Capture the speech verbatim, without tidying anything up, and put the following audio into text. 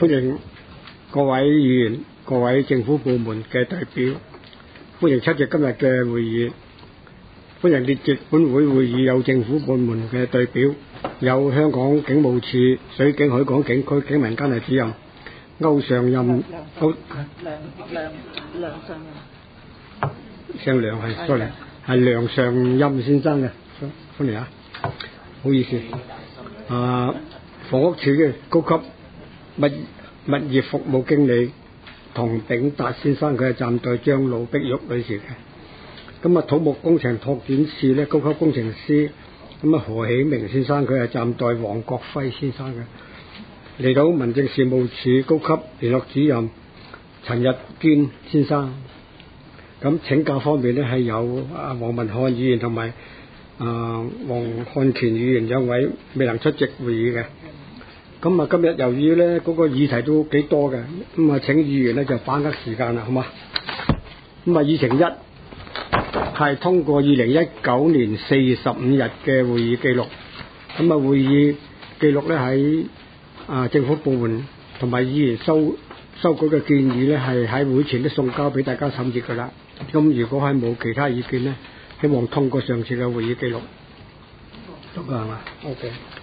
歡迎各位議員、各位政府部門嘅代表，歡迎出席今日嘅會議。歡迎列席本會會議有政府部門嘅代表，有香港警務處水警海港警區警民監察主任歐尚任歐梁梁梁尚任， 姓梁係 sorry 係梁尚任先生嘅，歡迎啊！唔好意思，啊，房屋署嘅高級物物業服務經理唐炳達先生，佢係暫代張盧碧玉女士嘅。咁啊，土木工程拓展處咧高級工程師，咁啊何喜明先生，佢係暫代黃國輝先生嘅。嚟到民政事務處高級聯絡主任陳日堅先生。咁請假方面咧係有啊黃文漢議員同埋啊黃漢權議員兩位未能出席會議嘅。咁啊，今日由於咧嗰個議題都幾多嘅，咁啊請議員咧就把握時間啦，好嘛？咁啊，議程一係通過二零一九年四月十五日嘅會議記錄。咁啊，會議記錄咧喺啊政府部門同埋議員修修改嘅建議咧，係喺會前都送交俾大家審閱㗎啦。咁如果係冇其他意見咧，希望通過上次嘅會議記錄。得㗎係嘛？OK。